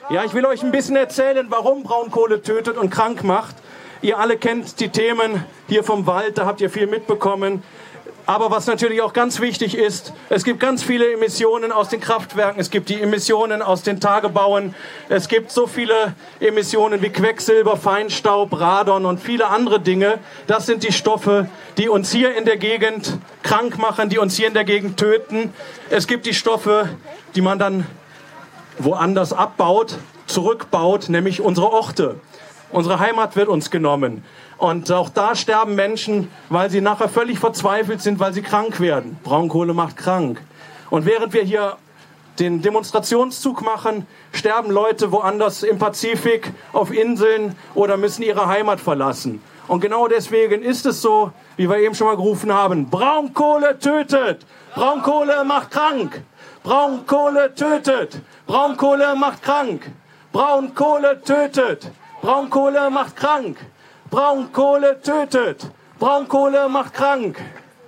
Ja, ich will euch ein bisschen erzählen, warum Braunkohle tötet und krank macht. Ihr alle kennt die Themen hier vom Wald, da habt ihr viel mitbekommen. Aber was natürlich auch ganz wichtig ist, es gibt ganz viele Emissionen aus den Kraftwerken, es gibt die Emissionen aus den Tagebauen, es gibt so viele Emissionen wie Quecksilber, Feinstaub, Radon und viele andere Dinge. Das sind die Stoffe, die uns hier in der Gegend krank machen, die uns hier in der Gegend töten. Es gibt die Stoffe, die man dann woanders abbaut, zurückbaut, nämlich unsere Orte. Unsere Heimat wird uns genommen. Und auch da sterben Menschen, weil sie nachher völlig verzweifelt sind, weil sie krank werden. Braunkohle macht krank. Und während wir hier den Demonstrationszug machen, sterben Leute woanders im Pazifik, auf Inseln oder müssen ihre Heimat verlassen. Und genau deswegen ist es so, wie wir eben schon mal gerufen haben, Braunkohle tötet, Braunkohle macht krank, Braunkohle tötet, Braunkohle macht krank, Braunkohle tötet, Braunkohle macht krank. Braunkohle tötet. Braunkohle macht krank.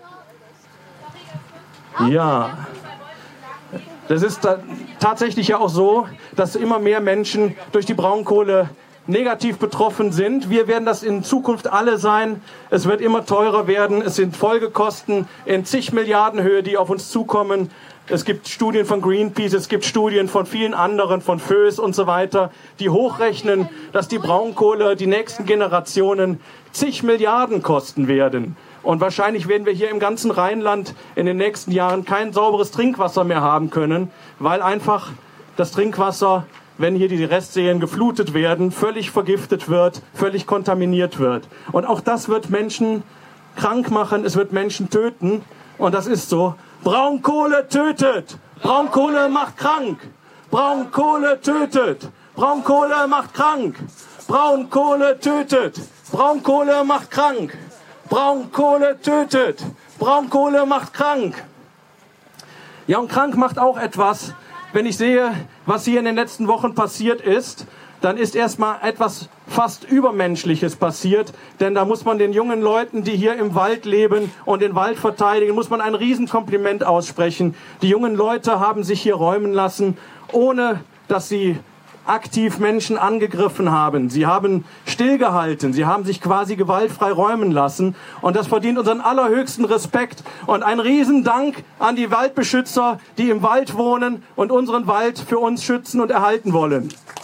Ja, das ist tatsächlich ja auch so, dass immer mehr Menschen durch die Braunkohle negativ betroffen sind. Wir werden das in Zukunft alle sein. Es wird immer teurer werden. Es sind Folgekosten in zig Milliarden Höhe, die auf uns zukommen. Es gibt Studien von Greenpeace, es gibt Studien von vielen anderen, von Föß und so weiter, die hochrechnen, dass die Braunkohle die nächsten Generationen zig Milliarden kosten werden. Und wahrscheinlich werden wir hier im ganzen Rheinland in den nächsten Jahren kein sauberes Trinkwasser mehr haben können, weil einfach das Trinkwasser, wenn hier die Restseen geflutet werden, völlig vergiftet wird, völlig kontaminiert wird. Und auch das wird Menschen krank machen, es wird Menschen töten. Und das ist so. Braunkohle tötet, Braunkohle macht krank, Braunkohle tötet, Braunkohle macht krank, Braunkohle tötet, Braunkohle macht krank, Braunkohle tötet, Braunkohle macht krank. Ja, und krank macht auch etwas. Wenn ich sehe, was hier in den letzten Wochen passiert ist, dann ist erstmal etwas fast Übermenschliches passiert. Denn da muss man den jungen Leuten, die hier im Wald leben und den Wald verteidigen, muss man ein Riesenkompliment aussprechen. Die jungen Leute haben sich hier räumen lassen, ohne dass sie aktiv Menschen angegriffen haben. Sie haben stillgehalten. Sie haben sich quasi gewaltfrei räumen lassen. Und das verdient unseren allerhöchsten Respekt. Und ein Riesendank an die Waldbeschützer, die im Wald wohnen und unseren Wald für uns schützen und erhalten wollen.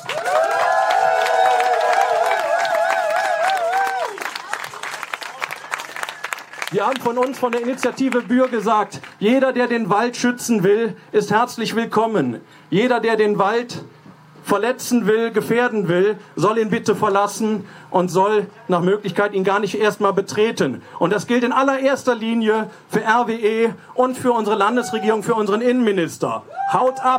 Wir haben von uns, von der Initiative Bühr gesagt, jeder, der den Wald schützen will, ist herzlich willkommen. Jeder, der den Wald verletzen will, gefährden will, soll ihn bitte verlassen und soll nach Möglichkeit ihn gar nicht erstmal betreten. Und das gilt in allererster Linie für RWE und für unsere Landesregierung, für unseren Innenminister. Haut ab!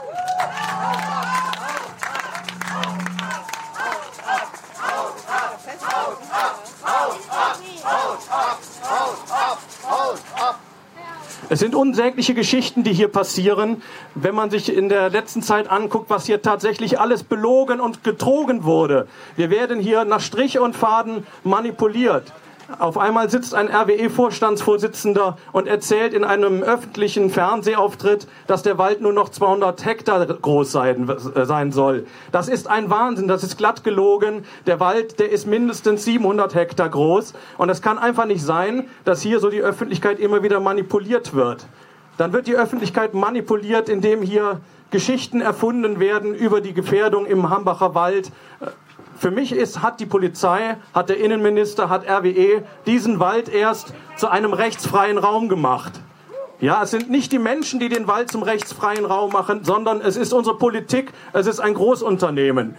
Es sind unsägliche Geschichten, die hier passieren, wenn man sich in der letzten Zeit anguckt, was hier tatsächlich alles belogen und betrogen wurde. Wir werden hier nach Strich und Faden manipuliert. Auf einmal sitzt ein RWE-Vorstandsvorsitzender und erzählt in einem öffentlichen Fernsehauftritt, dass der Wald nur noch 200 Hektar groß sein soll. Das ist ein Wahnsinn, das ist glatt gelogen. Der Wald, der ist mindestens 700 Hektar groß. Und es kann einfach nicht sein, dass hier so die Öffentlichkeit immer wieder manipuliert wird. Dann wird die Öffentlichkeit manipuliert, indem hier Geschichten erfunden werden über die Gefährdung im Hambacher Wald. Für mich hat die Polizei, hat der Innenminister, hat RWE diesen Wald erst zu einem rechtsfreien Raum gemacht. Ja, es sind nicht die Menschen, die den Wald zum rechtsfreien Raum machen, sondern es ist unsere Politik, es ist ein Großunternehmen.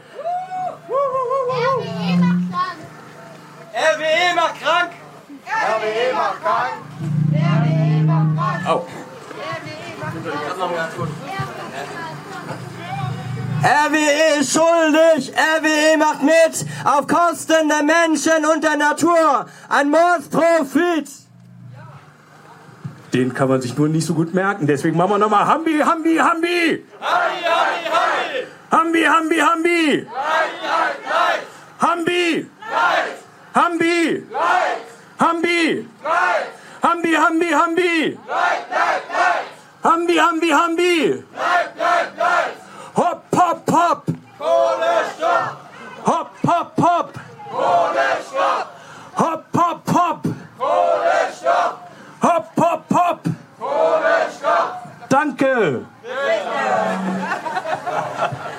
RWE macht krank! RWE macht krank! RWE macht krank! Oh. RWE ist schuldig, RWE macht mit, auf Kosten der Menschen und der Natur, ein Mordsprofit. Den kann man sich nur nicht so gut merken, deswegen machen wir nochmal Hambi, Hambi, Hambi! Hai, hai, hai! Hambi, Hambi, Hambi! Hai, hai, hai! Hambi! Leid! Hambi! Leid! Hambi! Leid! Hambi, Hambi, Hambi! Leid, leid, leid! Hambi, Hambi, Hambi! Leid, leid, leid! Hopp, hopp, hopp! Hopp, Bitte.